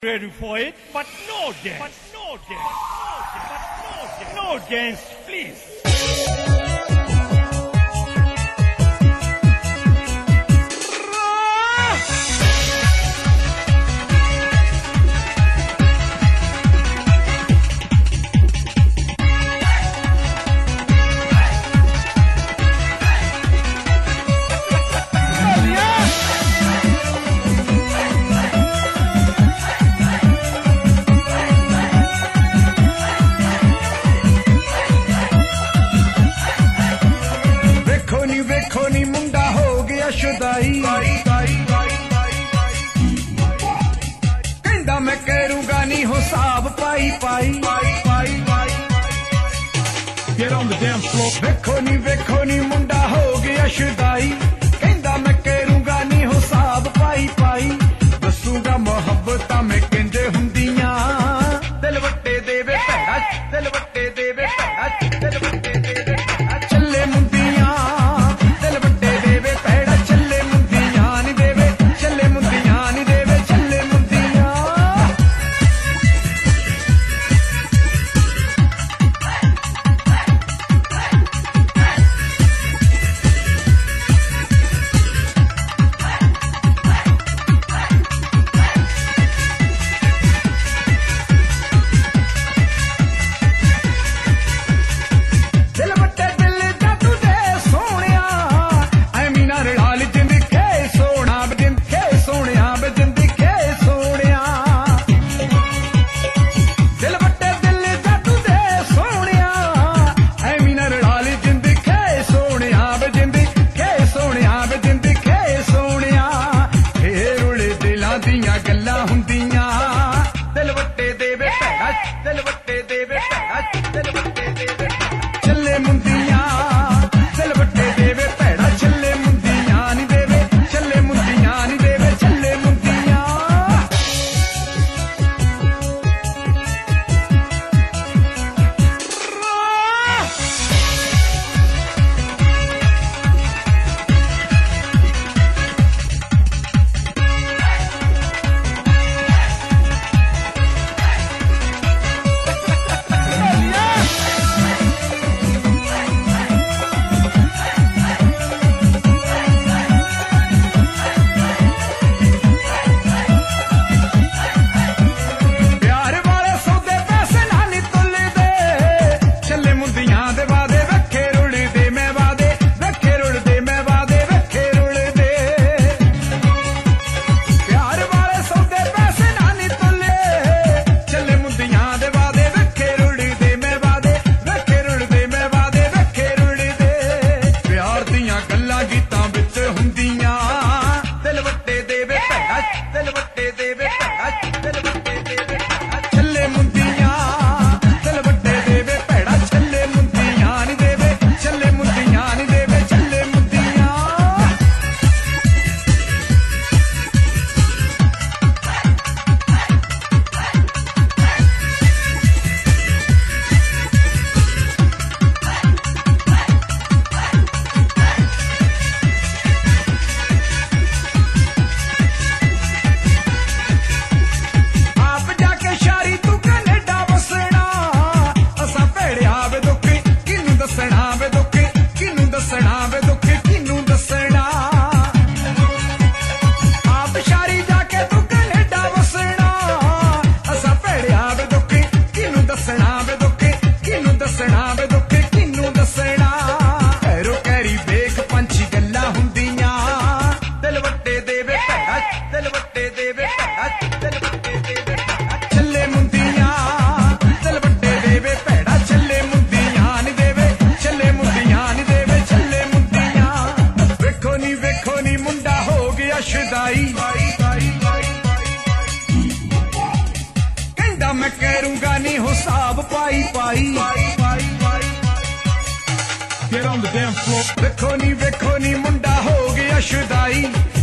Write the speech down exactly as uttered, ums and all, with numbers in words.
Ready for it, but no dance. But no dance. But no dance. No dance, please. ਵੇਖੋ ਨੀ ਮੁੰਡਾ ਹੋ ਗਿਆ ਸ਼ੁਦਾਈ ਕਹਿੰਦਾ ਮੈਂ ਕਰੂੰਗਾ ਨੀ ਹਿਸਾਬ ਪਾਈ ਪਾਈ Get on the damn floor. ਵੇਖੋ ਨੀ ਵੇਖੋ ਨੀ ਮੁੰਡਾ ਹੋ ਗਿਆ ਸ਼ੁਦਾਈ ਕਹਿੰਦਾ ਮੈਂ ਕਰੂੰਗਾ ਨੀ ਹਿਸਾਬ ਪਾਈ ਪਾਈ ਦੱਸੂਗਾ ਮੁਹੱਬਤਾਂ ਮੈਂ ਕਿੰਜ ਹੁੰਦੀਆਂ ਦਿਲ ਵੱਟੇ ਦੇਵੇ ਭੈੜਾ ਦਿਲ ਵੱਟੇ ਦੇਵੇ ਭੈੜਾ ਦਿਲ ਵੱਟੇ ਦੇਵੇ ਭੈੜਾ ਚੱਲੇ ਮੁੰਡੀਆਂ ਦੀਆਂ ਗੱਲਾਂ ਹੁੰਦੀਆਂ ਦਿਲ ਵੱਟੇ ਦੇਵੇ ਭੈੜਾ ਦਿਲ ਵੱਟੇ ਦੇਵੇ ਭੈੜਾ ਦਿਲ ਵੱਟੇ ਦੇਵੇ ਚੱਲੇ ਮੁੰਦੀਆਂ ਦਿਲ ਵੱਟੇ ਦੇਵੇ ਭੈੜਾ ਚੱਲੇ ਮੁੰਦੀਆਂ ਨੀ ਦੇਵੇ ਚੱਲੇ ਮੁੰਦੀਆਂ ਨੀ ਦੇਵੇ ਚੱਲੇ ਮੁੰਦੀਆਂ ਗੀਤਾਂ ਵਿੱਚ ਹੁੰਦੀਆਂ ਦਿਲ ਵੱਟੇ ਦੇਵੇ ਭੈੜਾ ਦਿਲ ਵੱਟੇ ਦੇਵੇ ਭੈੜਾ ਦਿਲ ਵੱਟੇ ਦੇਵੇ ਚੱਲੇ ਮੁੰਦੀਆਂ ਦਿਲ ਵੱਟੇ ਦੇਵੇ ਭੈੜਾ ਚੱਲੇ ਮੁੰਦੀਆਂ ਨੀ ਦੇਵੇ ਚੱਲੇ ਮੁੰਦੀਆਂ ਨੀ ਦੇਵੇ ਚੱਲੇ ਮੁੰਦੀਆਂ ਦਿਲ ਵੱਟੇ ਦੇਵੇ ਭੈੜਾ ਦਿਲ ਵੱਟੇ ਦੇਵੇ ਭੈੜਾ ਦਿਲ ਵੱਟੇ ਦੇਵੇ ਚੱਲੇ ਮੁੰਦੀਆਂ ਦਿਲ ਵੱਟੇ ਦੇਵੇ ਭੈੜਾ ਚੱਲੇ ਮੁੰਦੀਆਂ ਨੀ ਦੇਵੇ ਚੱਲੇ ਮੁੰਦੀਆਂ ਨੀ ਦੇਵੇ ਚੱਲੇ ਮੁੰਦੀਆਂ ਵੇਖੋ ਨੀ ਵੇਖੋ ਨੀ ਮੁੰਡਾ ਹੋ ਗਿਆ ਸ਼ੁਦਾਈ ਕਹਿੰਦਾ ਮੈਂ ਕਰੂੰਗਾ ਨੀ ਹਿਸਾਬ ਪਾਈ ਪਾਈ Get on the damn floor. ਵੇਖੋ ਨੀ ਵੇਖੋ ਨੀ ਮੁੰਡਾ ਹੋ ਗਿਆ ਸ਼ੁਦਾਈ